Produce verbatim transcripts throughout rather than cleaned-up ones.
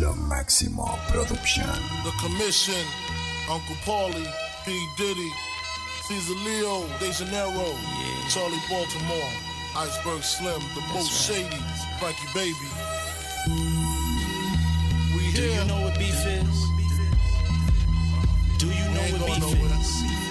Lo Máximo Production. The Commission, Uncle Paulie, P. Diddy, Caesar Leo, De Janeiro, yeah. Charlie Baltimore, Iceberg Slim, the That's most right. shady, Frankie Baby. We here. Do you know what beef is? Do you know what beef is?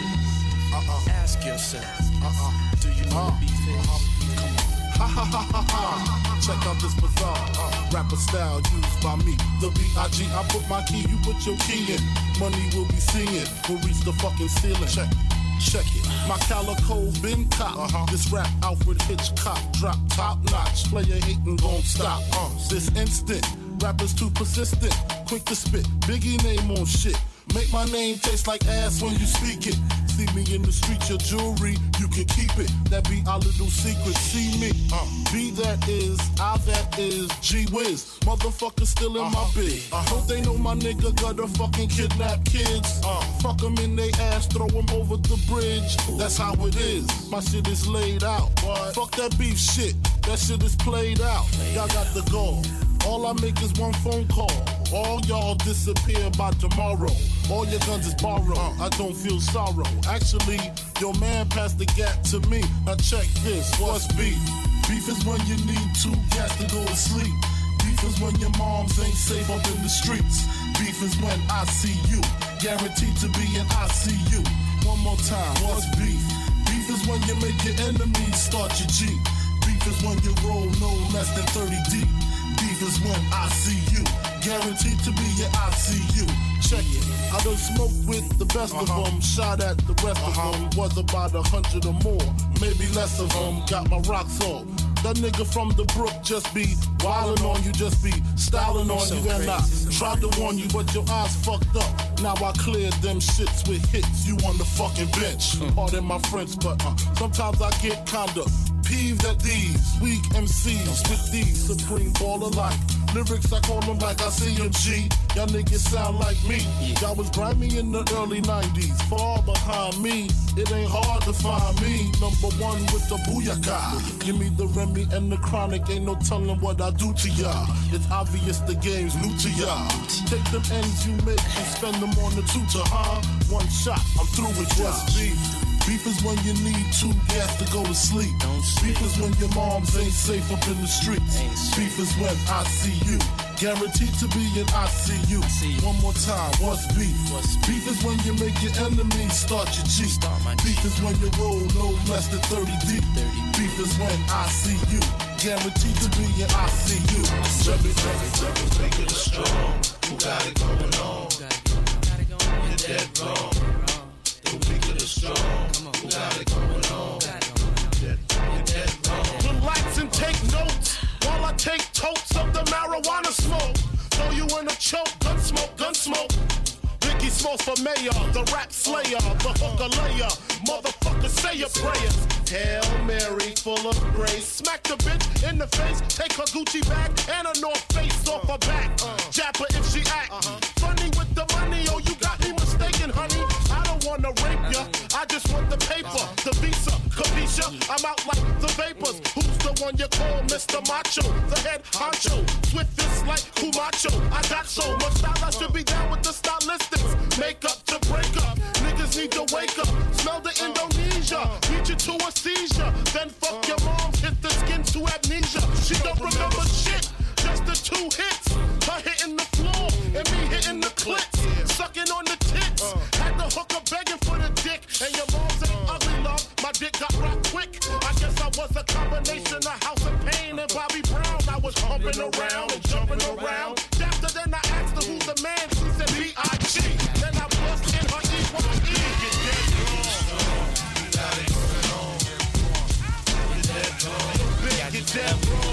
Uh-uh. Ask yourself. Uh-uh. Do you know uh, what beef is? Uh-huh. Come on. Ha ha ha ha ha. Check out this bizarre uh, rapper style used by me. The B I G I put my key, you put your key in. Money will be singing, we'll reach the fucking ceiling. Check, check it. My calico been cop. Uh-huh. This rap Alfred Hitchcock drop top notch. Player hating gon' stop. Uh, this instant, rappers too persistent, quick to spit. Biggie name on shit. Make my name taste like ass when you speak it. See me in the street, your jewelry, you can keep it. That be our little secret. See me, uh, B that is, I that is, G Wiz. Motherfucker still in uh-huh. my bid. I hope they know my nigga gotta fucking kidnap kids. Uh, fuck them in they ass, throw them over the bridge. That's how it is. My shit is laid out. What? Fuck that beef shit. That shit is played out. Y'all got the goal. All I make is one phone call. All y'all disappear by tomorrow. All your guns is borrowed. Uh, I don't feel sorrow. Actually, your man passed the gap to me. Now check this. What's beef? Beef is when you need two cats to go to sleep. Beef is when your moms ain't safe up in the streets. Beef is when I see you, guaranteed to be in I C U. One more time. What's beef? Beef is when you make your enemies start your Jeep. Beef is when you roll no less than thirty deep. Beef is when I see you, guaranteed to be in I C U. Check it, I done smoked with the best uh-huh. of them, shot at the rest uh-huh. of them, was about a hundred or more, maybe less of them, got my rocks off. That nigga from the brook just be wildin' on you, just be styling on so you, and I tried to warn you, but your eyes fucked up. Now I cleared them shits with hits, you on the fucking bench. Mm. Pardon my French, but uh, sometimes I get kinda peeved at these weak M Cs with these supreme baller like lyrics. I call them like I C M G. Y'all niggas sound like me. Y'all was grimy in the early nineties, far behind me. It ain't hard to find me. Number one with the booyaka. Give me the Remy and the Chronic. Ain't no telling what I do to y'all. It's obvious the game's new to y'all. Take them ends you make and spend them on the tutor, huh? One shot, I'm through with what's beef. Beef is when you need two gas to go to sleep. sleep. Beef is when your moms ain't safe up in the streets. Beef is when I see you, guaranteed to be in I C U. One more time, what's beef? What's beef is when you make your enemies start your Jeep. Start beef is when you roll no less than thirty deep. thirty. Beef is when I see you, guaranteed to be in I C U. Every, every, every, make it strong. Who got it going on? You're dead wrong. The weak of the strong. Who got it going on? You're dead wrong. Relax and take notes while I take totes of the marijuana smoke. Throw you in a choke, gun smoke, gun smoke. Biggie Smalls for mayor, the rap slayer, the hooker layer. Motherfucker, say your prayers. Hail Mary, full of grace. Smack the bitch in the face, take her Gucci bag and her North Face off her back. Jab her if she act funny with the money. Oh, you got me mistaken, honey. I don't wanna rape ya, I just want the paper, the visa, capisha. I'm out like the vapors. Who's the one you call Mister Macho? The head honcho, swiftest like Kumacho. I got so much style, I should be down with the stylistics. Make up to break up, niggas need to wake up. Smell the Indonesia, beat you to a seizure. Then fuck your mom, hit the skin to amnesia. She don't remember shit, just the two hits. Her hitting the floor, and me hitting the clits. Sucking on the tits, had the hooker begging for the dick. And your mom's ain't ugly, love, my dick got rocked quick. I guess I was a combination of House of Pain and Bobby Brown. I was humping around and jumping around. After then I asked her who's the man, she said B I G. Then I bust in her E Y E. Get dead wrong. You got it going on. You're dead wrong. Big, get dead wrong.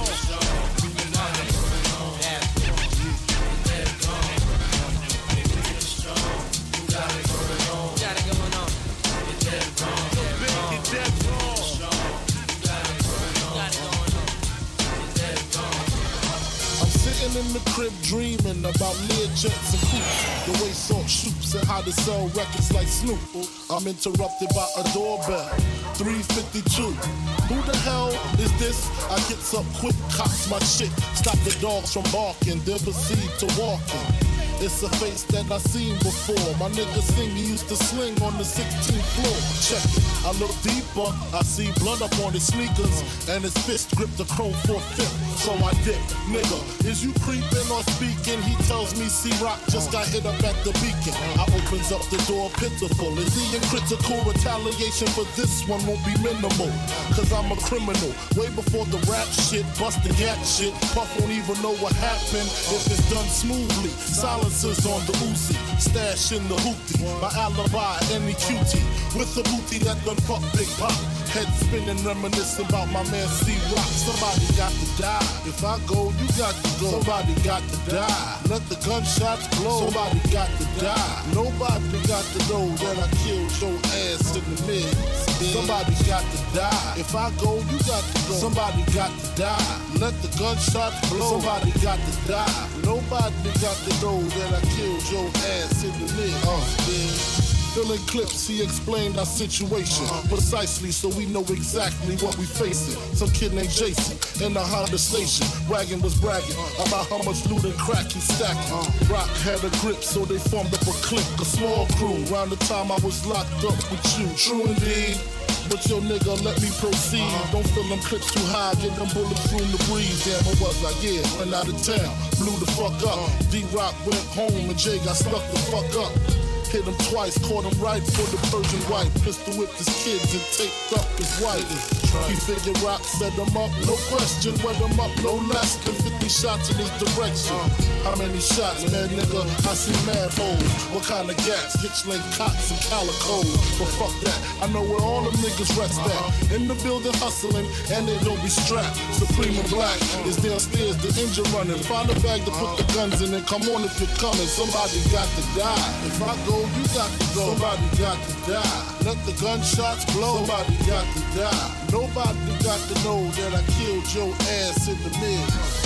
in the crib dreaming about Learjets and coops. The way Salt shoots and how to sell records like Snoop. I'm interrupted by a doorbell. three fifty-two. Who the hell is this? I gets up quick, cops my shit. Stop the dogs from barking, then proceed to walking. It's a face that I seen before. My nigga sing, he used to sling on the sixteenth floor. Check it, I look deeper, I see blood up on his sneakers, and his fist gripped the chrome four fifth. So I dip, nigga, is you creeping or speaking? He tells me C-Rock just got hit up at the beacon. I opens up the door pitiful. Is he in critical? Retaliation for this one won't be minimal, cause I'm a criminal. Way before the rap shit, bust the gap shit. Puff won't even know what happened if it's done smoothly. Silencers on the Uzi, stash in the hoopty. My alibi, any cutie, with the booty that done fuck Big Pop. Head spinning, reminiscing about my man C-Rock. Somebody got to die. If I go, you got to go. Somebody got to die. Let the gunshots blow. Somebody got to die. Nobody got to know that I killed your ass in the mid. Somebody got to die. If I go, you got to go. Somebody got to die. Let the gunshots blow. Somebody got to die. Nobody got to know that I killed your ass in the mid. Uh, yeah. Filling clips, he explained our situation uh-huh. precisely, so we know exactly what we facing. Some kid named Jason in the Honda station, bragging was bragging about how much loot and crack he stacking. Uh-huh. Rock had a grip, so they formed up a clique, a small crew. Around the time I was locked up with you, true indeed. But yo nigga, let me proceed. Uh-huh. Don't fill them clips too high, get them bullets room to breathe. Damn, what was I? Yeah, went out of town, blew the fuck up. Uh-huh. D-Rock went home and Jay got stuck the fuck up. Hit him twice, caught him right for the Persian wife. Pistol whipped his kids and taped up his wife. He figured Rock set him up, no question. Wet him up, no less than fifty shots in his direction. How many shots, man, nigga? I see mad holes. What kind of gas? Hitch-link cots and calicoes. But fuck that, I know where all them niggas rest at. In the building hustling, and they don't be strapped. Supreme and Black is downstairs, the engine running. Find a bag to put the guns in and come on if you're coming. Somebody got to die. If I go, you got to go. Somebody got to die. Let the gunshots blow. Somebody got to die. Nobody got to know that I killed your ass in the mid.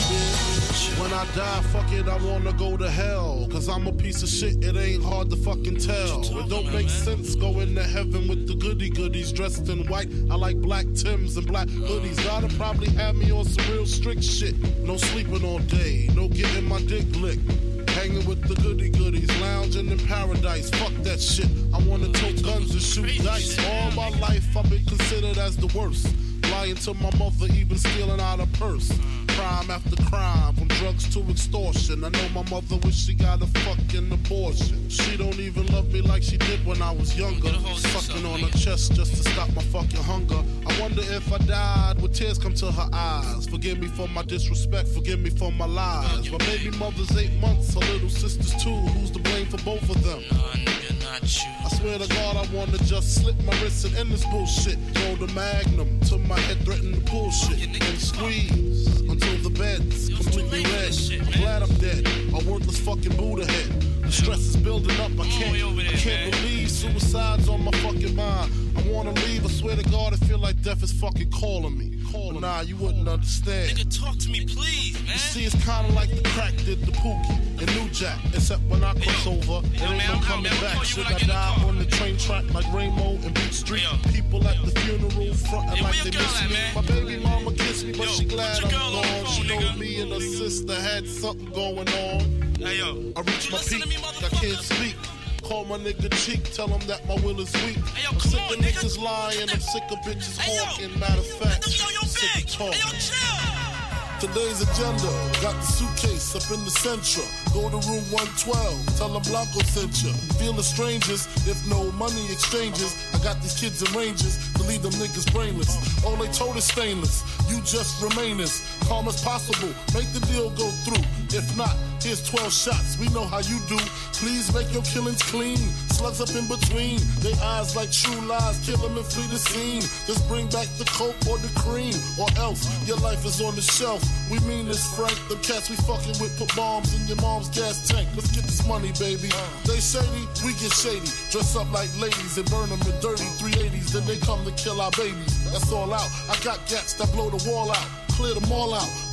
When I die, fuck it, I wanna go to hell. Cause I'm a piece of shit, it ain't hard to fucking tell. It don't make sense going to heaven with the goody goodies dressed in white. I like black Timbs and black hoodies. Gotta probably have me on some real strict shit. No sleeping all day, no getting my dick licked. Hanging with the goody goodies, lounging in paradise. Fuck that shit. I wanna tote guns and shoot dice. All my life I've been considered as the worst. Lying to my mother, even stealing out a purse. Crime after crime, from drugs to extortion. I know my mother wish she got a fucking abortion. She don't even love me like she did when I was younger. Sucking on her chest just to stop my fucking hunger. I wonder if I died, would tears come to her eyes? Forgive me for my disrespect, forgive me for my lies. My baby mother's eight months, her little sister's two. Who's to blame for both of them? I swear to God, I wanna just slip my wrist and end this bullshit. Throw the magnum till my head threaten the bullshit. And squeeze until the bed's completely red. I'm glad I'm dead, a worthless fucking Buddha head. The stress is building up, I can't, I can't believe suicide's on my fucking mind. I wanna leave, I swear to God, I feel like death is fucking calling me. But nah, you wouldn't understand. Nigga, talk to me, please, man. You see, it's kinda like the crack did the Pookie and New Jack. Except when I cross hey, over, it ain't no coming back. Should I die on the train track like Rainbow and Beat Street? Hey, People at the funeral frontin' hey, like they miss me. At, my baby mama kissed me, but yo, she glad I'm gone. Phone, she know nigga. Me and her sister had something going on. Hey, yo, I reached my peak, me, I can't speak. Call my nigga cheek, tell him that my will is weak. Hey, yo, I'm sick on, of nigga. Niggas lying, I'm sick of bitches hey, hawking. Matter of fact, I'm sick of talking. Hey, yo, today's agenda, got the suitcase up in the Centra. Go to room one twelve, tell them Blanco sent ya. Feel the strangers, if no money exchanges. I got these kids in ranges to leave them niggas brainless. All they told is stainless, you just remain as calm as possible. Make the deal go through. If not, here's twelve shots, we know how you do. Please make your killings clean. Slugs up in between, they eyes like true lies. Kill them and flee the scene. Just bring back the coke or the cream, or else your life is on the shelf. We mean this, Frank. The cats we fucking with put bombs in your mom's gas tank. Let's get this money, baby. They shady, we get shady. Dress up like ladies and burn them in dirty three eighties. Then they come to kill our babies. That's all out. I got gats that blow the wall out. Clear them all out.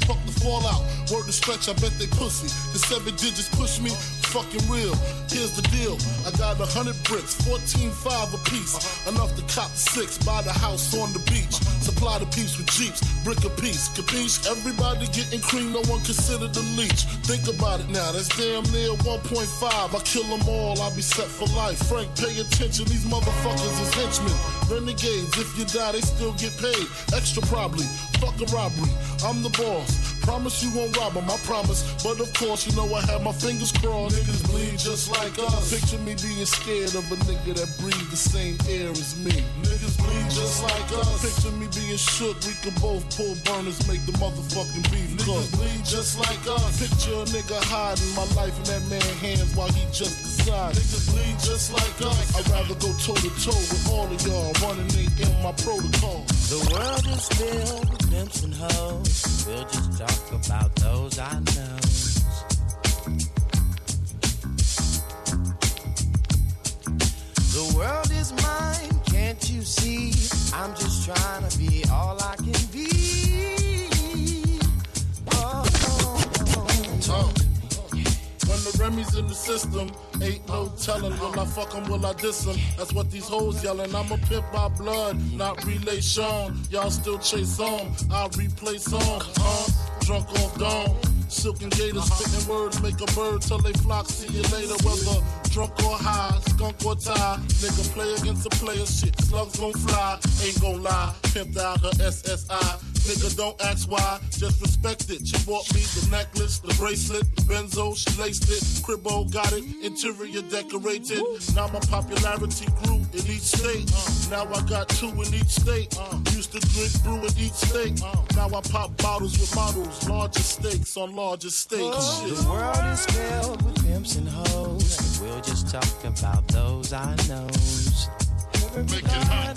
fuck the fallout. Word to stretch, I bet they pussy. The seven digits push me, fucking real. Here's the deal, I got a hundred bricks, fourteen five a piece. Uh-huh. Enough to cop six, buy the house on the beach. Uh-huh. Supply the peeps with jeeps, brick a piece, capiche? Everybody getting cream, no one considered the leech. Think about it now, that's damn near one point five. I kill them all, I'll be set for life. Frank, pay attention, these motherfuckers is henchmen. Renegades, if you die, they still get paid. Extra probably, fuck a robbery, I'm the boss. Promise you won't rob them, I promise. But of course, you know I have my fingers crossed. Niggas bleed just like us. Picture me being scared of a nigga that breathe the same air as me. Niggas bleed just like us. Picture me being shook, we can both pull burners, make the motherfucking beef cook. Niggas bleed just like us. Picture a nigga hiding my life in that man's hands while he just decides. Niggas bleed just like us. I'd rather go toe to toe with all of y'all running in my protocol. The world is filled with pimps and hoes. We'll just talk about those I know. The world is mine, can't you see? I'm just trying to be all I can be. Oh, oh, oh. Talk. When the Remy's in the system, ain't no telling. Will I fuck 'em, will I diss 'em? That's what these hoes yelling. I'm a pimp by blood, not relation. Y'all still chase on, I'll replay song. Uh, drunk off dawn, silken gators, spitting words, make a bird till they flock. See you later, whether drunk or high, skunk or tie. Nigga play against a player, shit, slugs gon' fly. Ain't gon' lie, pimped out her S S I. Nigga, don't ask why, just respect it. She bought me the necklace, the bracelet, the benzo, she laced it. Cribbo got it, interior decorated. Now my popularity grew in each state. Now I got two in each state. Used to drink brew in each state. Now I pop bottles with models, larger stakes on larger stakes. Oh, the world is filled with pimps and hoes. We'll just talk about those I know. Make it hot.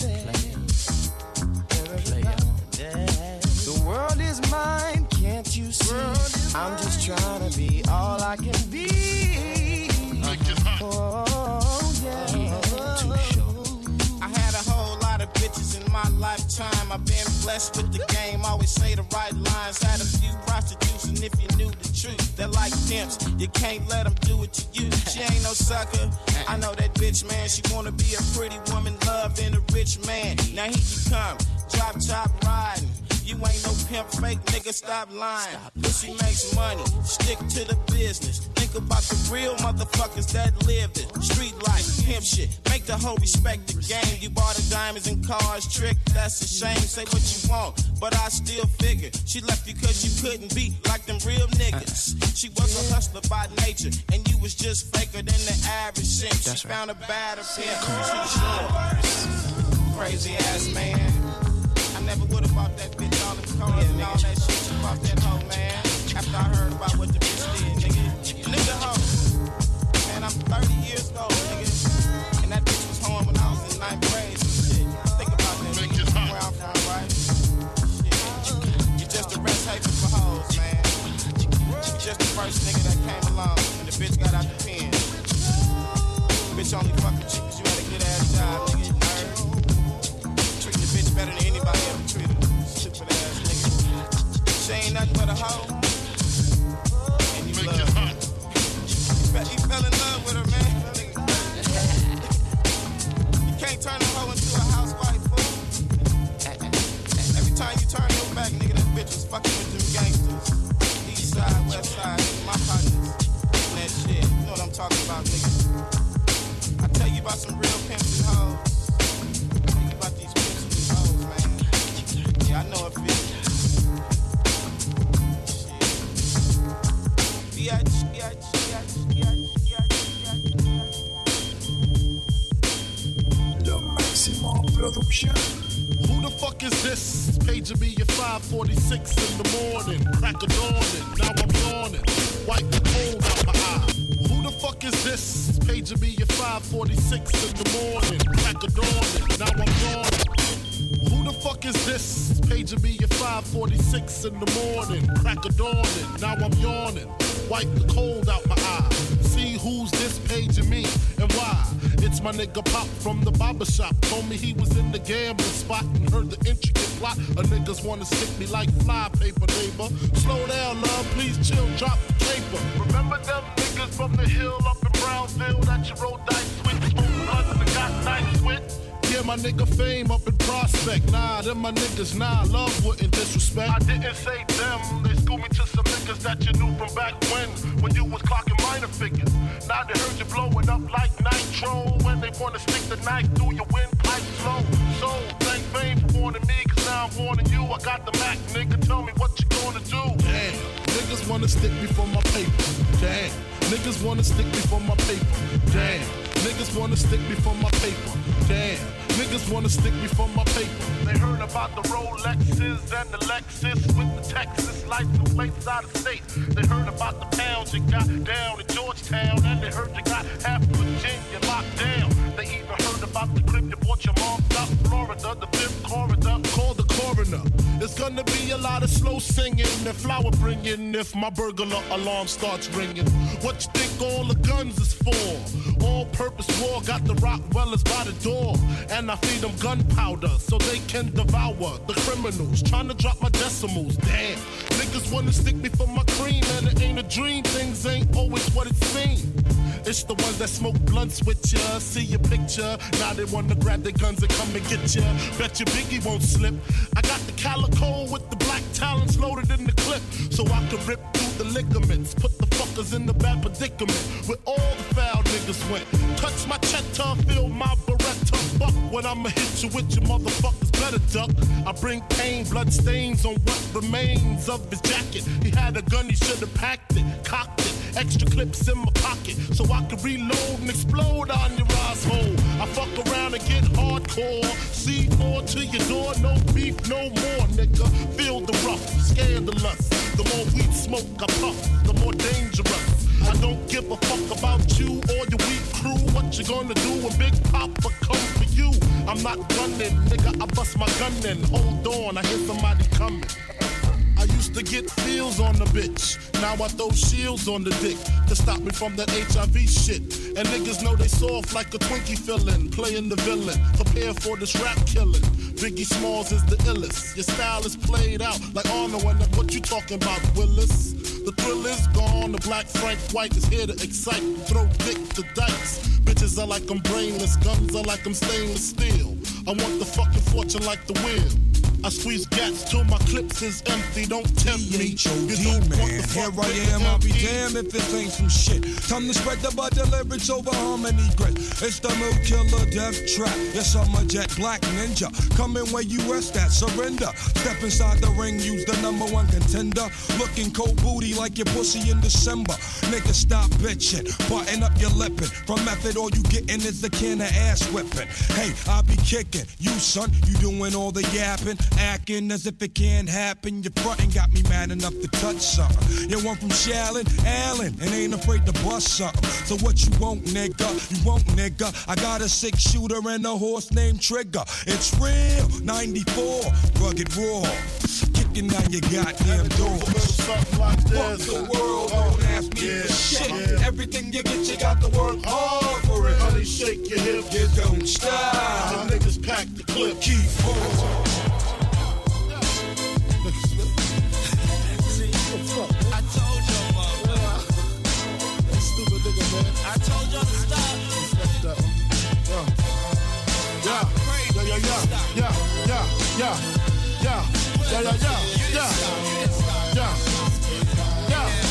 The world is mine, can't you see? I'm just trying to be all I can be. Make it hot. Oh, yeah. Too short. I had a whole lot of bitches in my lifetime. I've been blessed with the game, always say the right lines. Had a few prostitutes, and if you knew the truth, they're like pimps. You can't let them do it to you. She ain't no sucker. I know that bitch, man. She wanna be a pretty woman, loving a rich man. Now here you come, drop top riding. You ain't no pimp, fake nigga, stop lying. Pussy makes money, stick to the business. Think about the real motherfuckers that lived it. Street life, pimp shit, make the hoe respect the game. You bought the diamonds and cars, trick, that's a shame. Say what you want, but I still figure she left you cause you couldn't be like them real niggas. She was a hustler by nature, and you was just faker than the average simp. She found a badder pimp, too short. Crazy ass man. I never would have bought that bitch all the cars and all that shit. She bought that hoe, man. After I heard about what the bitch did, nigga. Nigga hoe. Man, I'm thirty years old, nigga. And that bitch was home when I was in ninth grade. So shit, think about that, nigga. Where I'm from, right? Shit. You just a rest haven for hoes, man. You just the first nigga that came along and the bitch got out the pen. Bitch only fucking you cause you had a good ass job, nigga. Better than anybody ever treated her. Stupid ass nigga. She ain't nothing but a hoe. And you love her. You fell in love with her, man. You can't turn a hoe into a housewife, fool. Every time you turn your back, nigga, that bitch was fucking with them gangsters. East side, west side, my partners. And that shit. You know what I'm talking about, nigga. I tell you about some real pimps and hoes. I know it feels. The Maximum Production. Who the fuck is this? Paging me at five forty-six in the morning. Crack of dawning, now I'm yawning. Wipe the cold out my eye. Who the fuck is this? Paging me at five forty-six in the morning. Crack of dawning, now I'm yawning. Who the fuck is this? Paging me at five forty-six in the morning. Crack of dawning, now I'm yawning. Wipe the cold out my eye. See who's this paging me and why. It's my nigga Pop from the barber shop. Told me he was in the gambling spot and heard the intricate plot. A niggas wanna stick me like fly paper, neighbor. Slow drop paper. Remember them niggas from the hill up in Brownsville that you rolled dice with, smoke blunts and got nice with? Yeah, my nigga Fame up in Prospect. Nah, them my niggas, nah, love wouldn't disrespect. I didn't say them, they schooled me to some niggas that you knew from back when, when you was clocking minor figures. Now they heard you blowing up like nitro, when they wanna stick the knife through your windpipe slow. So, thank Fame for warning me, cause now I'm warning you. I got the Mac, nigga, tell me what you gonna do. Damn, niggas wanna stick me for my paper. Damn, niggas wanna stick me for my paper. Damn, niggas wanna stick me for my paper. Damn, niggas wanna stick me for my paper. They heard about the Rolexes and the Lexus with the Texas license plates out of state. They heard about the pounds you got down in Georgetown, and they heard you got half of Virginia locked down. They even heard about the crib you bought your mom up Florida, the fifth corridor. Call the coroner. There's gonna be a lot of slow singing and flower bringing if my burglar alarm starts ringing. What you think all the guns is for? All-purpose war got the Rockwellers by the door, and I feed them gunpowder so they can devour the criminals trying to drop my decimals. Damn, niggas wanna stick me for my cream, and it ain't a dream. Things ain't always what it seems. It's the ones that smoke blunts with ya, see your picture. Now they wanna grab their guns and come and get ya. Bet your Biggie won't slip. I got the calico with the black talons loaded in the clip, so I can rip through the ligaments. Put the fuckers in the bad predicament where all the foul niggas went. Touch my cheddar, feel my Beretta. Fuck when I'ma hit you with your motherfuckers better duck. I bring pain, blood stains on what remains of his jacket. He had a gun, he should've packed it, cocked it. Extra clips in my pocket so I can reload and explode on your asshole. I fuck around and get hardcore. C four to your door, no beef, no more, nigga. Feel the rough, scandalous. The more weed smoke I puff, the more dangerous. I don't give a fuck about you or your weak crew. What you gonna do when Big Papa come for you? I'm not gunning, nigga, I bust my gun in. Hold on, I hear somebody coming. I used to get feels on the bitch. Now I throw shields on the dick to stop me from that H I V shit. And niggas know they soft like a Twinkie fillin', playing the villain. Prepare for this rap killing. Biggie Smalls is the illest. Your style is played out like Arnold. And what you talking about, Willis? The thrill is gone. The black Frank White is here to excite. Throw dick to dice. Bitches are like I'm brainless. Guns are like I'm stainless steel. I want the fucking fortune like the wheel. I squeeze gats till my clips is empty. Don't tempt me. You don't man. want the Here fuck I am, I'll be damned if this ain't some shit. Time to spread the butter lyrics over harmony grit. It's the Mood Killer Death Trap. Yes, I'm a jet black ninja. Coming where you rest at, surrender. Step inside the ring, use the number one contender. Looking cold booty like your pussy in December. Nigga, stop bitching. Button up your lippin'. From method, all you gettin' is the can of ass whipping. Hey, I be kicking. You, son, you doing all the yapping. Acting as if it can't happen. Your frontin' got me mad enough to touch something. You want from Shallon, Allen, and ain't afraid to bust something. So what you want, nigga? You want, nigga? I got a six shooter and a horse named Trigger. It's real, ninety-four, rugged raw. Kicking down your goddamn door. Something like Fuck this. the world, don't ask me Yeah, for shit. yeah. Everything you get, you got to work hard for it. Honey, shake your hips. You don't stop. The niggas pack the clip. Keep on. I told y'all, motherfucker. That stupid nigga, man. I told y'all to stop. Respect that one. Yeah. Yeah, yeah, yeah, yeah, yeah, yeah, yeah, yeah, yeah, yeah, yeah, yeah, yeah, yeah.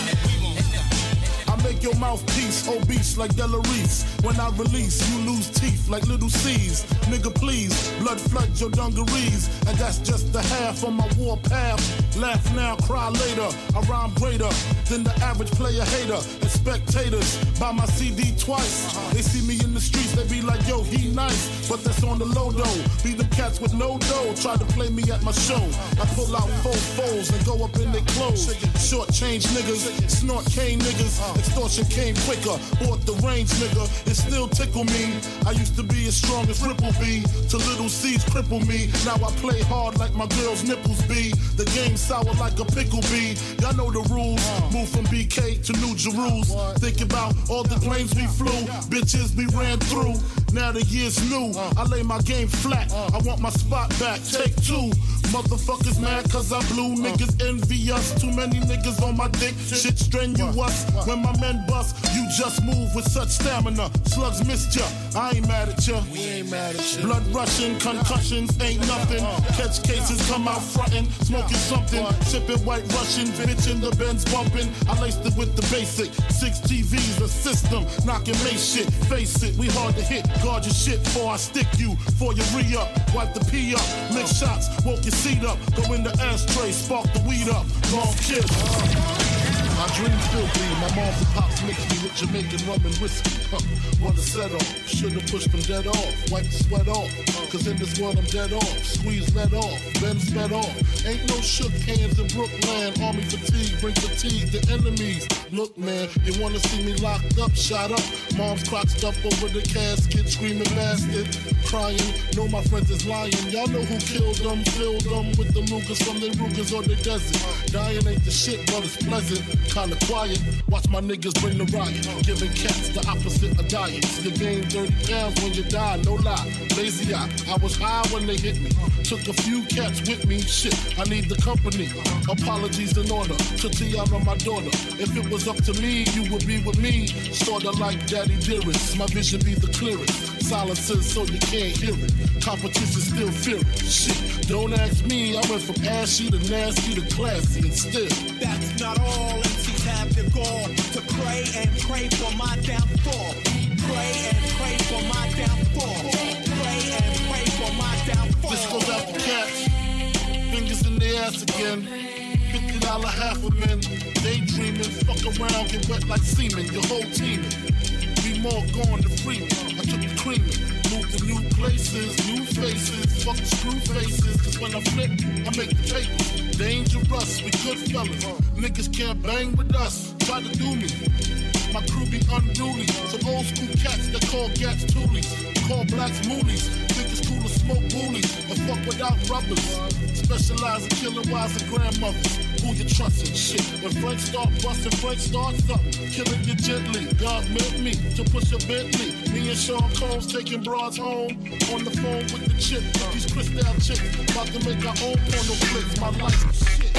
I make your mouthpiece obese like Della Reese. When I release, you lose teeth like little C's. Nigga, please, blood flood your dungarees. And that's just the half of my war path. Laugh now, cry later. I rhyme greater than the average player hater. And spectators buy my C D twice. They see me in the streets, they be like, yo, he nice. But that's on the low though. Be the cats with no dough. Try to play me at my show. I pull out four foes and go up in their clothes. Short change niggas, snort cane niggas. Extortion came quicker. Bought the range nigga. It still tickle me. I used to be as strong as Ripple B. To little C's cripple me. Now I play hard like my girl's nipples be. The game sour like a pickle bee. Y'all know the rules. Move from B K to New Jerusalem. Think about all the planes we flew. Bitches we ran through. Now the year's new. I lay my game flat. I want my spot back. Take two. Motherfuckers mad cause I blew. Niggas envy us. Too many niggas on my dick. Shit strenuous. When my men bust, you just move with such stamina. Slugs missed ya. I ain't mad at ya. We ain't mad at you. Blood rushing, concussions ain't nothing. Catch cases, come out frontin', smoking something. Sipping white Russian, bitch in the Benz bumping. I laced it with the basic. Six T Vs, a system. Knocking May shit. Face it, we hard to hit. Guard your shit before I stick you. For your re-up, wipe the pee up. Mix shots, woke your seat up. Go in the ashtray, spark the weed up. Long kiss. My dreams still be. My moms and pops mixed me with Jamaican rum and whiskey. Huh. Want to set off. Should've pushed them dead off. Wipe the sweat off. Cause in this world I'm dead off. Squeeze let off. Bend sped off. Ain't no shook hands in Brooklyn. Army fatigue. Bring fatigue to enemies. Look, man, you wanna see me locked up, shot up. Mom's crotched up over the casket. Screaming bastard. Crying. Know my friends is lying. Y'all know who killed them. Filled them with the Rugas from the Rugas or the desert. Dying ain't the shit, but it's pleasant. Kinda quiet, watch my niggas bring the riot. Giving cats the opposite of diets. You gain thirty pounds when you die, no lie. Lazy eye, I was high when they hit me. Took a few cats with me, shit, I need the company. Apologies in order to Tiana, my daughter. If it was up to me, you would be with me. Sorta like Daddy Dearest, my vision be the clearest. Silences so you can't hear it. Competition still fearing. Shit, don't ask me, I went from ashy to nasty to classy and still. That's not all. M Cs have the gall to pray and pray for my downfall. Pray and pray for my downfall. Pray and pray for my downfall. This goes out to cats. Fingers in their ass again. fifty dollar half a men. Daydreaming, fuck around, get wet like semen. Your whole teaming. Be more gone to free me. I took the creaming. Moved to new places, new faces. Fuck the screw faces. Cause when I flip, I make the papers. Dangerous, we good fellas. Niggas can't bang with us. Try to do me. My crew be unruly. Some old school cats that call gats toolies. Call blacks moolies. Think it's cool to smoke bullies and fuck without rubbers. Specialize in killing wives and grandmothers. Who you trustin'? Shit. When Frank start bustin', Frank start something. Killing you gently. God meant me to push a Bentley. Me and Sean Combs taking broads home. On the phone with the chick. These crystal chicks. About to make our own porno flicks. My life is shit.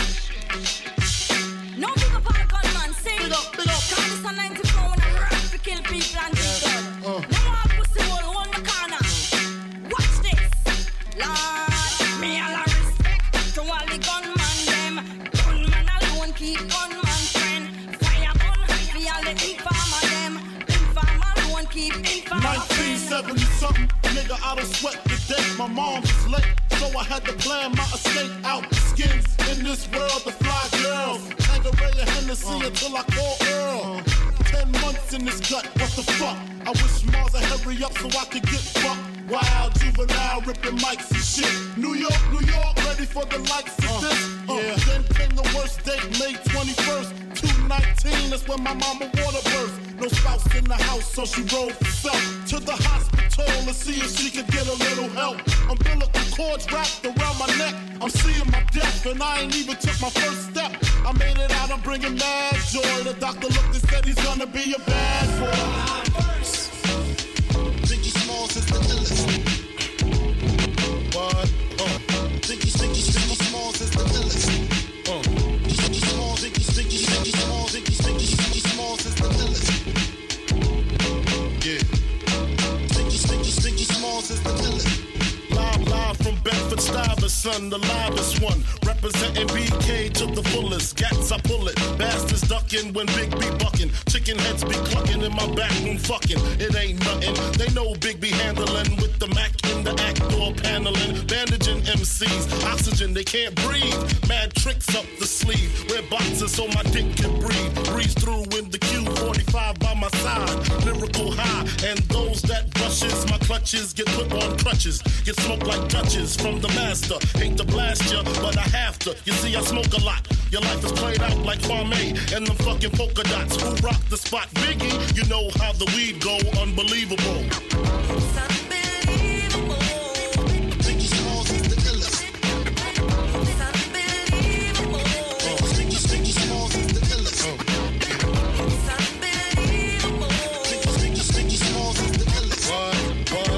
No big up on gunman, sing. Big up, big up. Cause it's a ninety-four when I rap to kill people and do blood. Uh. No more pussy hole on the corner. Watch this. Lord, me all a respect to all the gunman them. Gunman alone keep gunman friend. Fire gun for all the informer them. Informer alone keep informer nineteen seventy something, nigga, I don't sweat the day. My mom was late, so I had to plan my escape out. Skins in this world, the fly girls. Tangeray and Hennessy uh. until I call Earl. Uh. Ten months in this gut, what the fuck? I wish Mars would hurry up so I could get fucked. Wild juvenile ripping mics and shit. New York, New York, ready for the likes of uh. this. Uh. Yeah. Then came the worst date, May twenty-first, two nineteen. That's when my mama water burst. No spouse in the house, so she rolled herself to the hospital to see if she could get a little help. Umbilical cords wrapped around my neck. I'm seeing my death, and I ain't even took my first step. I made it out, I'm bringing mad joy. The doctor looked and said he's gonna be a bad boy. Biggie Smalls is the illest. What? Uh. Biggie, Biggie, Biggie Smalls is the illest. Uh. Biggie Smalls, Biggie, Biggie, Biggie Smalls, Biggie, Biggie, Biggie Smalls is the illest. Yeah. Biggie, Biggie, Biggie Smalls is the illest. Live, live from Bedford-Stuyvesant, the livest one. Representing B K to the fullest. Gats, I pull it. Bastards ducking when Big B bucking. Chicken heads be clucking in my back room fucking. It ain't nothing. They know Big B handling with the Mac in the act door paneling. Bandaging M Cs. Oxygen, they can't breathe. Mad tricks up the sleeve. Wear boxes so my dick can breathe. Breeze through in the Q forty-five by my side. Lyrical high. And those that brushes my clutches get put on crutches. Get smoked like Dutches from the master. Hate to blast ya, but I have to. You see, I smoke a lot. Your life is played out like Kwame and them fucking polka dots. Who rock the spot? Biggie, you know how the weed go. Unbelievable. Biggie Smalls is the illest. Biggie, Biggie Smalls is the illest. Biggie, Biggie, Biggie Smalls is the illest. What? What?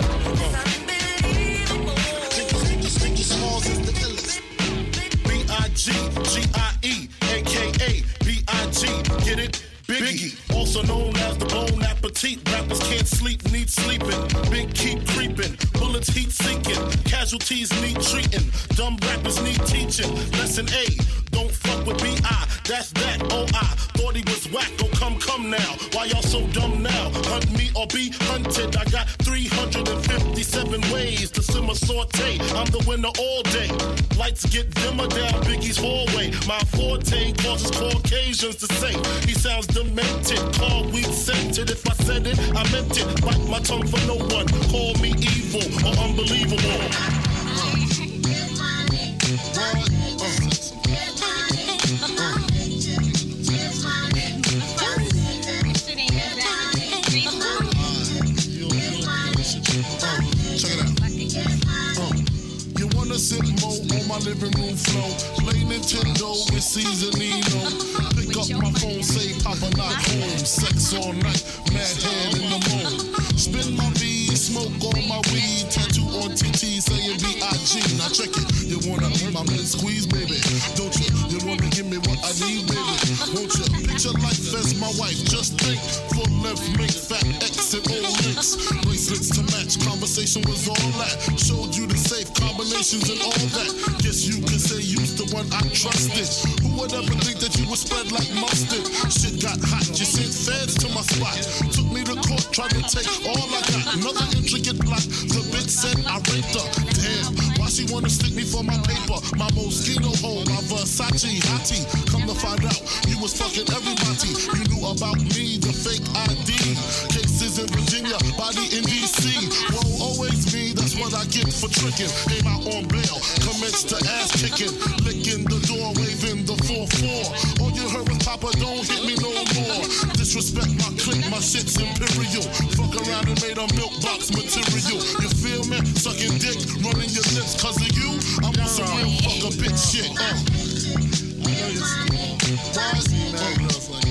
streets sleeping, big keep creeping, bullets heat seeking, casualties need treating, dumb rappers need teaching. Lesson A, don't fuck with B I, that's that, oh I thought he was whack, oh come, come now, why y'all so dumb now? Hunt me or be hunted, I got three hundred fifty-seven ways to simmer saute, I'm the winner all day. Lights get dimmer down Biggie's hallway, my forte causes Caucasians to say, he sounds demented, call weed scented, if I said it, I meant it, bite my tongue for no one, call me evil or unbelievable. Sit mo on my living room floor, play Nintendo with Seasonino. Pick up my phone, say Papa not home. Sex all night, mad head in the moon. Spin my V, smoke on my weed, tattoo on T T saying B I G. Now check it, you wanna be my man squeeze, baby? Don't you? You wanna give me what I need, baby? Won't you? Picture life as my wife, just think. Full left, make fat X and old links. Bracelets to match, conversation was all that. Showed you the safe combinations and all that. Guess you can say you's the one I trusted. Who would ever think that you would spread like mustard? Shit got hot, you sent feds to my spot. Took me to court, tried to take all I got. Another intricate plot, the bitch said I raped her. Damn, why she wanna stick me for my paper? My Moschino hole, my Versace hottie. Come to find out, you was fucking everybody. You knew about me, the fake I D. Cases in Virginia, body in D C. Won't always me, that's what I get for tricking. Came out on bail, commenced to ass kicking, licking the door, waving the four four. All you heard was Papa, don't hit me no more. Disrespect my clique, my shit's imperial. Fuck around and made a milk box material. You feel me? Sucking dick, running your lips cause of you. I'm on some real fuck a bitch shit. Uh. I know you're rising, man.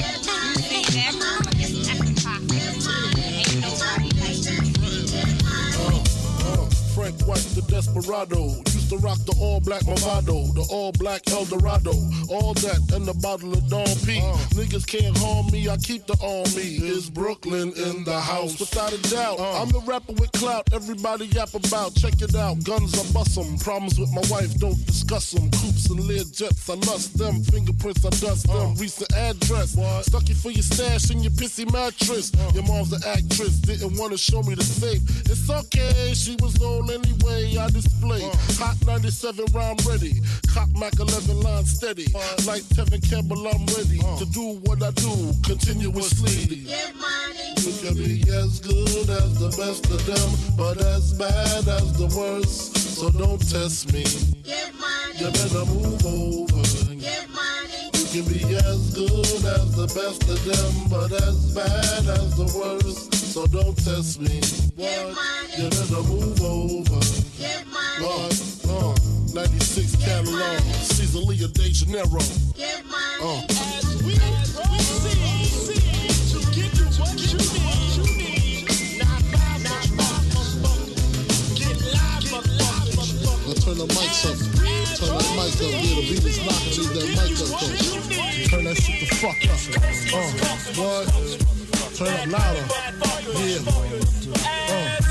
Frank White, the Desperado, used to rock the all-black Movado, the all-black Eldorado, all that and a bottle of Dom P. Uh, Niggas can't harm me, I keep the army. Is Brooklyn in the house? Without a doubt, uh, I'm the rapper with clout, everybody yap about. Check it out, guns I bust 'em. Problems with my wife, don't discuss 'em. Coops and Learjets, I lust them. Fingerprints, I dust them. Uh, Recent address, what? Stuck you for your stash in your pissy mattress. Uh, your mom's the actress, didn't want to show me the safe. It's okay, she was old anyway, I display. Uh, Hot ninety-seven round ready. Cop Mac eleven line steady. Uh, like Tevin Campbell, I'm ready uh, to do what I do continuously. Get money. You can be as good as the best of them, but as bad as the worst. So don't test me. Get money. You better move over. Get money. You can be as good as the best of them, but as bad as the worst. So don't test me. Get money. You better move over. Get money. What? Uh, ninety-six Catalan, Caesarea de Janeiro. Get money. Uh. As we proceed to give you what you need, you need. Not five, not five, motherfucker. Get live, motherfucker. Now turn the mics up. Turn that mic up. Yeah, the beat is knocking. Leave that mic up, though. Turn that shit the fuck up. Uh, what? Turn up louder. Yeah. Uh.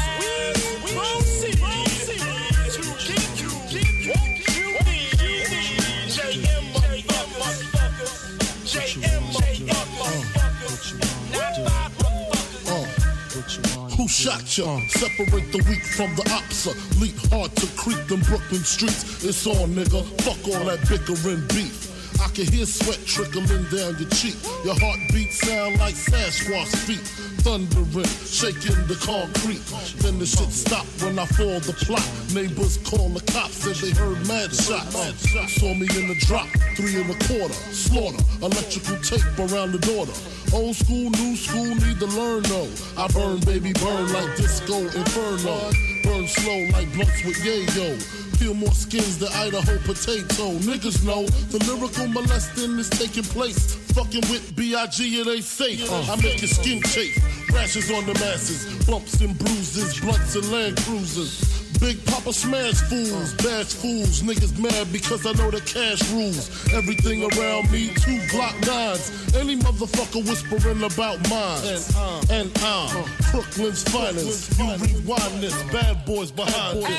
Who shot ya? Uh. Separate the weak from the opsa. Leap hard to creep them Brooklyn streets. It's on, nigga. Fuck all that bickering beef. I can hear sweat trickling down your cheek. Your heartbeat sound like Sasquatch feet. Thundering, shaking the concrete. Then the shit stopped when I fall the plot. Neighbors call the cops, said they heard mad shots. Uh, saw me in the drop, three and a quarter. Slaughter, electrical tape around the daughter. Old school, new school, need to learn though. I burn, baby, burn like disco inferno. Burn slow like blunts with yayo. Peel more skins than Idaho potato. Niggas know the lyrical molesting is taking place. Fucking with B I G it ain't safe. Uh, I make your skin chafe. Rashes on the masses. Bumps and bruises. Blunts and Land Cruisers. Big Papa smash fools, bash fools. Niggas mad because I know the cash rules. Everything around me, two Glock nines. Any motherfucker whispering about mine. And I'm, and I'm Brooklyn's finest. You rewind this, bad boys behind this.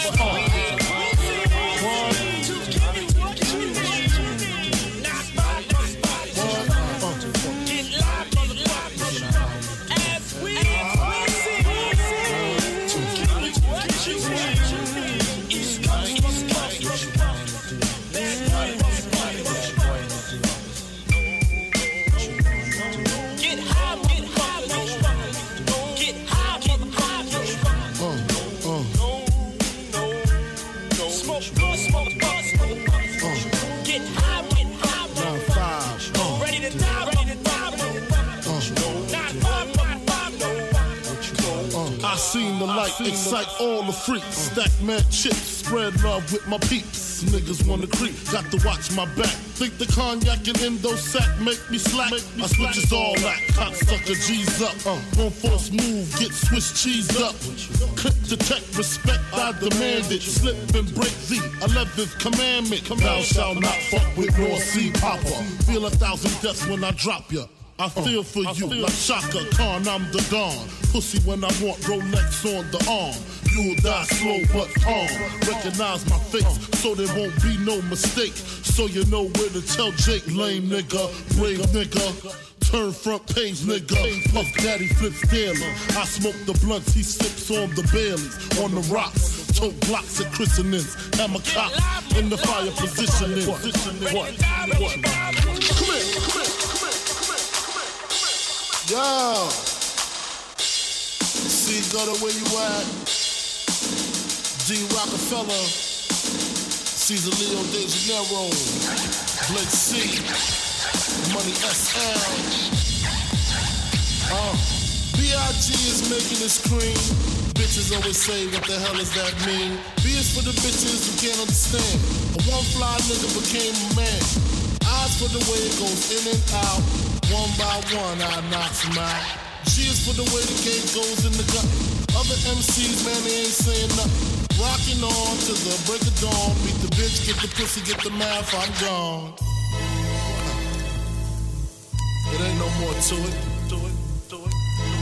Seen the light, excite all the freaks. Stack mad chips, spread love with my peeps. Niggas wanna creep, got to watch my back. Think the cognac and endo sack make me slack. I switches all that, cocksucker G's up. One force move, get Swiss cheese up. Click detect, respect, I demand it. Slip and break the eleventh commandment. Thou shalt not fuck with North Sea Papa. Feel a thousand deaths when I drop ya. I feel for you like Shaka Khan, I'm the Don. Pussy when I want Rolex on the arm. You'll die slow but calm. Recognize my face so there won't be no mistake. So you know where to tell Jake, lame nigga, brave nigga. Turn front page nigga. Puff Daddy flips daily. I smoke the blunts, he sips on the Baileys. On the rocks, tote blocks at christenings. Hammer cop in the fire positioning. What? What? What? Come here, come here. Yo, see, gutter where you at? D. Rockefeller, Caesar Leo De Janeiro, Blake C, Money S L. Uh, B I G is making this cream. Bitches always say, what the hell does that mean? B is for the bitches who can't understand. A one fly nigga became a man. Eyes for the way it goes in and out. One by one, I knock them out. G is for the way the game goes in the gut. Other M Cs, man, they ain't saying nothing. Rocking on to the break of dawn. Meet the bitch, get the pussy, get the math, I'm gone. It ain't no more to it. Do it, do it.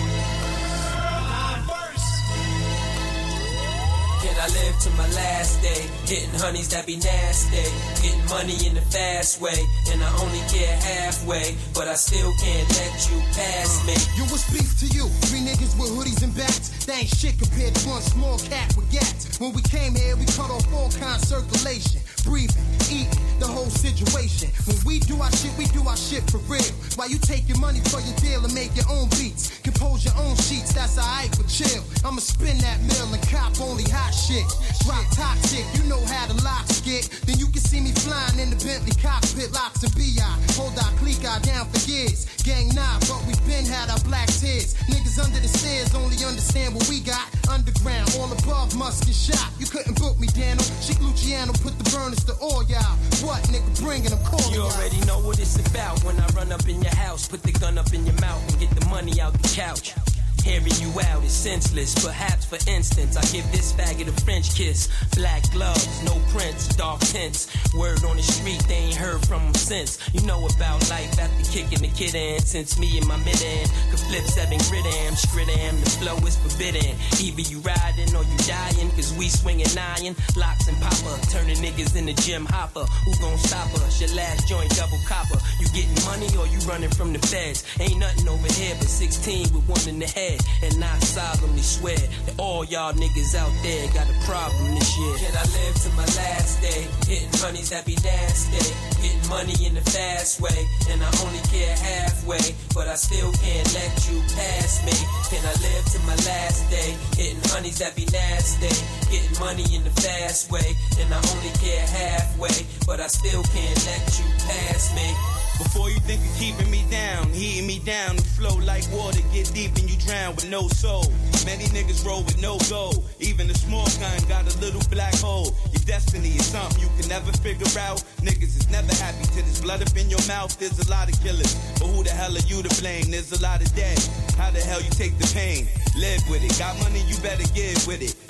Can I live to my last day? Hitting honeys that be nasty. Getting money in the fast way. And I only care halfway. But I still can't let you pass me. You was beef to you. Three niggas with hoodies and bats. They ain't shit compared to one small cat with gats. When we came here, we cut off all kinds of circulation. Breathing, eating, the whole situation. When we do our shit, we do our shit for real. While you take your money for your deal and make your own beats. Compose your own sheets, that's alright, but chill. I'ma spin that mill and cop only hot shit. Drop toxic, you know how the locks get. Then you can see me flying in the Bentley cockpit, locks and B I. Hold our clique out down for years. Gang nah, but we been had our black tears. Niggas under the stairs only understand what we got. Underground, all above must get shot. You couldn't book me, Daniel. Chic Luciano put the burners to all y'all. What, nigga, bringing them calling You already know what it's about. When I run up in your house, put the gun up in your mouth and get the money out the couch. Hearing you out is senseless. Perhaps, for instance, I give this faggot a French kiss. Black gloves, no prints, dark tints. Word on the street, they ain't heard from them since. You know about life after kicking the kid in. Since me and my mid-end could flip seven grid am, skrid am, the flow is forbidden. Either you riding or you dying, cause we swinging iron. Locks and popper, turning niggas into Jim Hopper. Who gon' stop us? Your last joint double copper. You getting money or you running from the feds? Ain't nothing over here but sixteen with one in the head. And I solemnly swear that all y'all niggas out there got a problem this year. Can I live to my last day? Hitting honeys that be nasty. Getting money in the fast way. And I only care halfway. But I still can't let you pass me. Can I live to my last day? Hitting honeys that be nasty. Getting money in the fast way. And I only care halfway. But I still can't let you pass me. Before you think of keeping me down, heating me down, the flow like water, get deep and you drown with no soul. Many niggas roll with no goal. Even the small kind got a little black hole. Your destiny is something you can never figure out. Niggas is never happy till there's blood up in your mouth. There's a lot of killers, but who the hell are you to blame? There's a lot of dead. How the hell you take the pain? Live with it. Got money, you better give with it.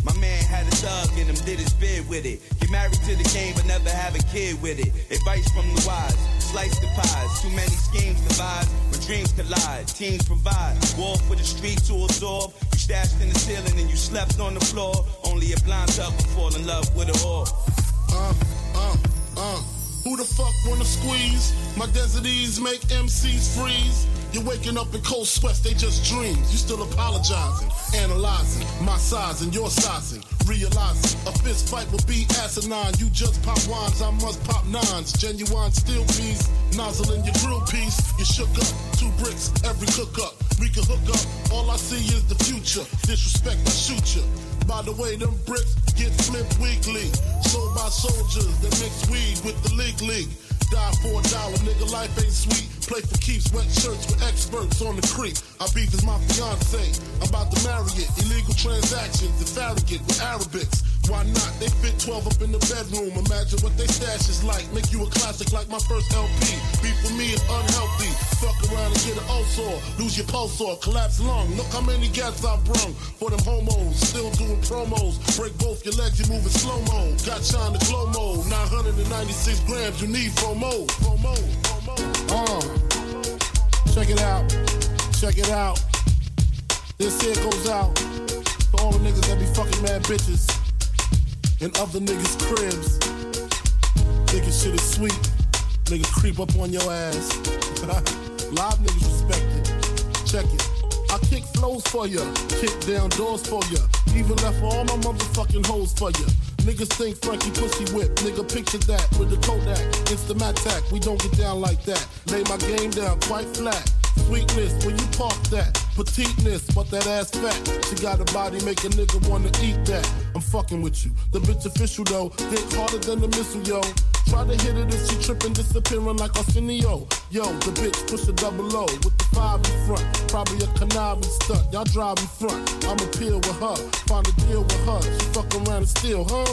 My man had a thug in him, did his bid with it. Get married to the game, but never have a kid with it. Advice from the wise, slice the pies. Too many schemes devise, when dreams collide. Teams provide, war for the street to absorb. You stashed in the ceiling and you slept on the floor. Only a blind thug would fall in love with a whore. Uh, uh, uh. Who the fuck wanna squeeze? My desert ease make M Cs freeze. You're waking up in cold sweats, they just dreams. You still apologizing, analyzing my size and your sizing. Realizing a fist fight will be asinine. You just pop wines, I must pop nines. Genuine steel bees, nozzle in your grill piece. You shook up, two bricks, every cook up. We can hook up, all I see is the future. Disrespect, I shoot you. By the way, them bricks get flipped weekly. Sold by soldiers that mix weed with the league league. Die for a dollar, nigga, life ain't sweet. Play for keeps, wet shirts with experts on the creek. I beef is my fiance, I'm about to marry it. Illegal transactions, the farragut with Arabics. Why not? They fit twelve up in the bedroom. Imagine what they stash is like. Make you a classic like my first L P. Beef for me is unhealthy. Fuck around and get an ulcer. Lose your pulse or collapse lung. Look how many gats I brung for them homos. Still doing promos. Break both your legs, you moving slow-mo. Got shine the glow mode. nine hundred ninety-six grams, you need FOMO. FOMO. FOMO. Uh, check it out. Check it out. This here goes out for all the niggas that be fucking mad bitches in other niggas' cribs. Thinking shit is sweet. Niggas creep up on your ass. Live niggas respect it. Check it. I kick flows for ya, kick down doors for ya. Even left all my motherfucking hoes for ya. Niggas think Frankie pussy whip. Nigga picture that with the Kodak. Instamatic, we don't get down like that. Lay my game down quite flat. Sweetness, when you park that. Petiteness, but that ass fat. She got a body, make a nigga wanna eat that. I'm fucking with you. The bitch official though, hit harder than the missile, yo. Try to hit it if she trippin', disappearing like Arsenio. Yo, the bitch push a double O with the five in front. Probably a conniving stunt. Y'all drive in front. I'ma peel with her, find a deal with her. She fuck around and steal, huh?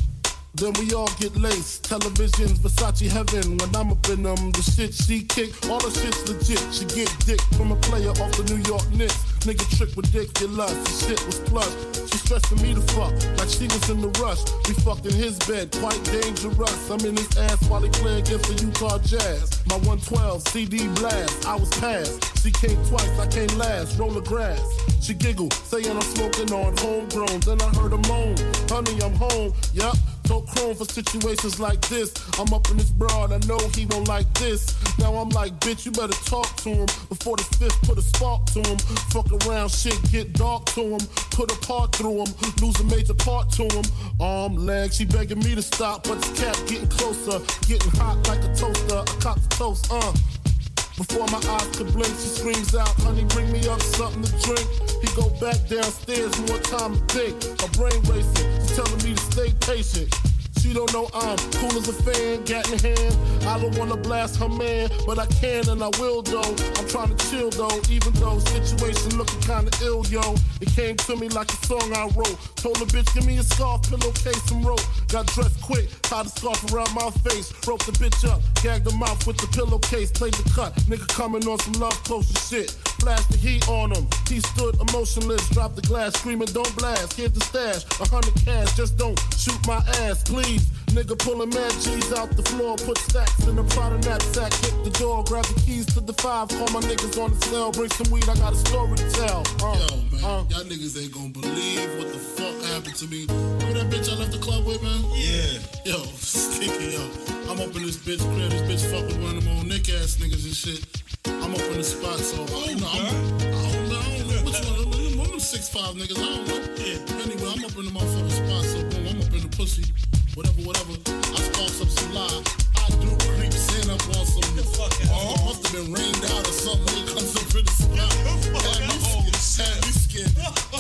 Then we all get laced. Televisions, Versace heaven. When I'm up in them, the shit she kick, all the shit's legit. She get dick from a player off the New York Knicks. Nigga trick ridiculous. The shit was plush. She stressing me to fuck like she was in the rush. We fucked in his bed, quite dangerous. I'm in his ass while he play against the Utah Jazz. My one twelve C D blast, I was passed. She came twice, I came last. Roll the grass. She giggled, saying I'm smoking on homegrown. Then I heard her moan, honey, I'm home. Yup. So chrome for situations like this. I'm up in this broad, I know he won't like this. Now I'm like, bitch, you better talk to him before the fifth put a spark to him. Fuck around, shit get dark to him. Put a part through him, lose a major part to him. Arm, leg, she begging me to stop, but the cat getting closer, getting hot like a toaster. I cop the toast, uh. Before my eyes could blink, she screams out, honey, bring me up something to drink. He go back downstairs, more time to think. Her brain racing, she's telling me to stay patient. She don't know I'm cool as a fan, gat in hand. I don't wanna blast her man, but I can and I will though. I'm trying to chill though, even though situation looking kinda ill, yo. It came to me like a song I wrote. Told the bitch, give me a scarf, pillowcase, and rope. Got dressed quick, tied a scarf around my face. Broke the bitch up, gagged her mouth with the pillowcase. Played the cut, nigga coming on some love closer shit. Flashed the heat on him, he stood emotionless. Dropped the glass, screaming, don't blast. Here's the stash, a hundred cash, just don't shoot my ass, please. Nigga pulling mad G's out the floor, put stacks in the Prada knapsack, hit the door, grab the keys to the five, call my niggas on the cell, bring some weed, I got a story to tell. Uh, Yo, man, uh. y'all niggas ain't gonna believe what the fuck happened to me. Remember that bitch I left the club with, man? Yeah. Yo, stinky, yo. I'm up in this bitch crib, this bitch fuck with one of them old Nick ass niggas and shit. I'm up in the spot, so I don't know. I'm, I don't know, I don't know which one. One of them six five niggas, I don't know. Yeah. Anyway, I'm up in the motherfucking spot, so boom, I'm up in the pussy. Whatever, whatever. I sparks up some lie. I do creep sin up on some. Oh, must have been rained out or something. It comes up in the spot. Had me scared. Had me scared.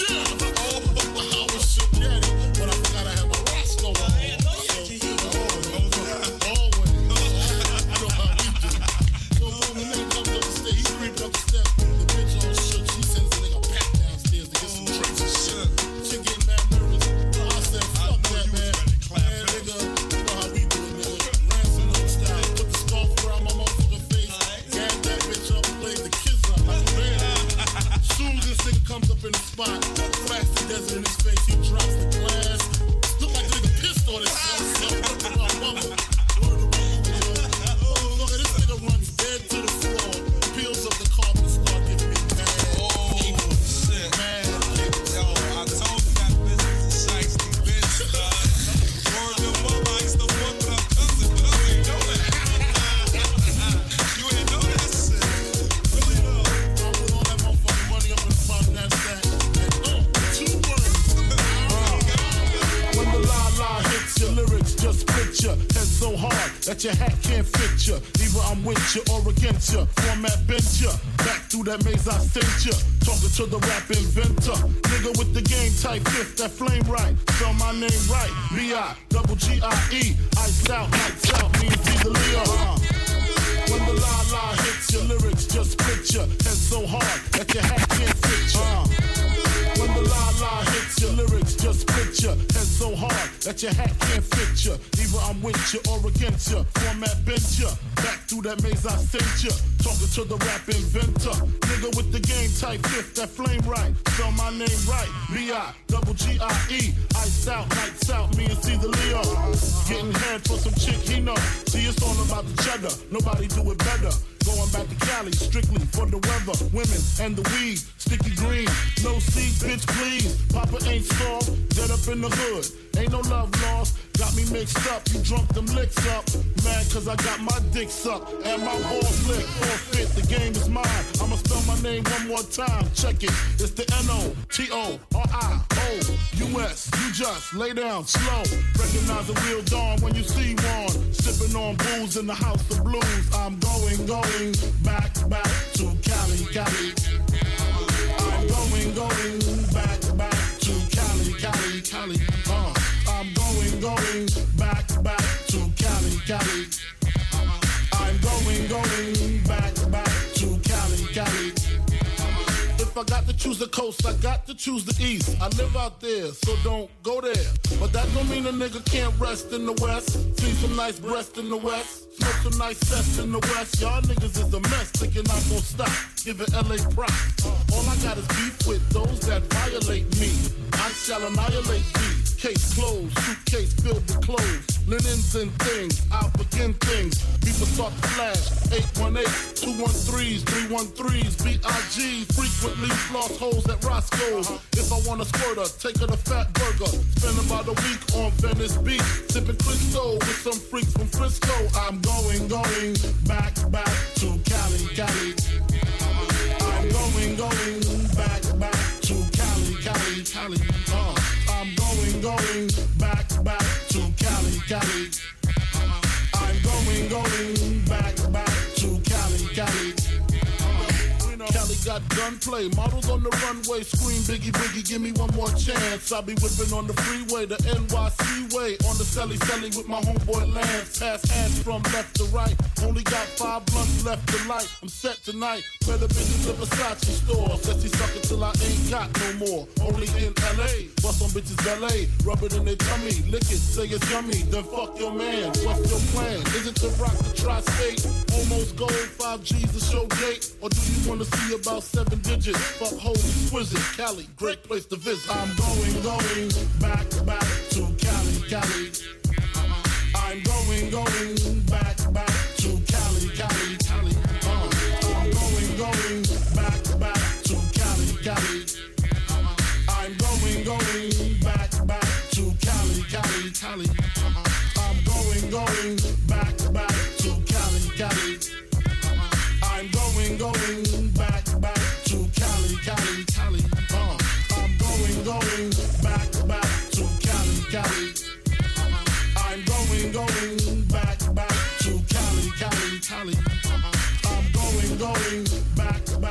I was shook daddy, but I forgot I had my Roscoe on. So, you know, always. You know how we do. So when the nigga comes up the stairs, he creeped up the steps. The bitch all shook. She sends the nigga back downstairs to get some drinks and shit. She getting mad nervous. I said, fuck that, man. Man, nigga, you know how we do it, nigga. Ransom no style. Put the scarf around my motherfucking face. Gag that bitch up and played the kids up. Soon as this nigga comes up in the spot, flash the desert in his face, he drops the glass. that your hat can't fit ya. Either I'm with ya or against ya. Format bent ya. Back through that maze I sent ya. Talking to the rap inventor. Nigga with the game type fifth, that flame right. Spell my name right. B I double G I E. Iced out, lights out, me and Caesar Leo. Uh. When the la la hits your lyrics, just split ya. Head so hard that your hat can't fit ya. Uh. When the la la hits your lyrics, just split ya. Head so hard that your hat can't fit ya. Either I'm with ya or against ya. Format bent ya. Back through that maze I sent ya. Talking to the rap inventor. Nigga with the game type fifth, that flame right. Spell my name right. B I double G I E. Iced out, lights out, me and Caesar Leo. Getting head for some chick he know. See, it's all about the cheddar. Nobody do it better. Going back to Cali, strictly for the weather, women, and the weed. Sticky green, no seed, bitch, please. Papa ain't soft, dead up in the hood. Ain't no love lost, got me mixed up. You drunk them licks up, mad cause I got my dick sucked. And my balls lit, forfeit, the game is mine. I'ma spell my name one more time, check it. It's the N O T O R I O U S. You just lay down slow. Recognize a real dawn when you see one. Sipping on booze in the house of blues. I'm going, going back, back to Cali, Cali. I'm going, going back, back to Cali, Cali, Cali. Uh, I'm going, going back, back to Cali, Cali. I'm going, going back, back to Cali, Cali. If I got to choose the coast, I got to choose the east. I live out there, so don't go there. But that don't mean a nigga can't rest in the west. See some nice breasts in the west. Smoke some nice sets in the west. Y'all niggas is a mess, thinking I'm gon' stop. Give it L A props. All I got is beef with those that violate me. I shall annihilate thee. Case closed, suitcase filled with clothes. Linens and things, I'll begin things. People start to flash. eight one eight, two one threes, three one threes, B I G. Frequently lost holes at Roscoe's. If I want a squirter, take her to Fat Burger. Spend about a week on Venice Beach. Sipping Crisco with some freaks from Frisco. I'm going, going back, back to Cali, Cali. I'm going, going back, back to Cali, Cali, Cali. Uh, I'm going, going back, back to Cali, Cali. I'm going, going back, back to Cali, Cali. Cali got gunplay, models on the runway, scream Biggie Biggie, give me one more chance. I'll be whipping on the freeway, the N Y C way, on the celly celly with my homeboy Lance. Pass hands from left to right, only got five blunts left to light. I'm set tonight, better bitches at Versace store. Says he suck it till I ain't got no more. Only in L A, bust on bitches ballet, rub it in their tummy, lick it, say it's yummy, then fuck your man. What's your plan? Is it to rock the tri-state? Almost gold, five G's a show date, or do you wanna see about seven digits? Fuck holy exquisite, Cali, great place to visit. I'm going, going back, back to Cali, Cali. I'm going, going back, back to Cali, Cali, Cali. Uh, I'm going, going back, back to Cali, Cali. I'm going, going back, back to Cali, Cali, Cali. I'm going, going back, back to Cali, Cali. I'm going, going back, back to Cali, Cali, Cali. Uh, I'm going, going back, back to Cali, Cali. I'm going, going back, back to Cali, Cali, Cali. I'm going, going back, back.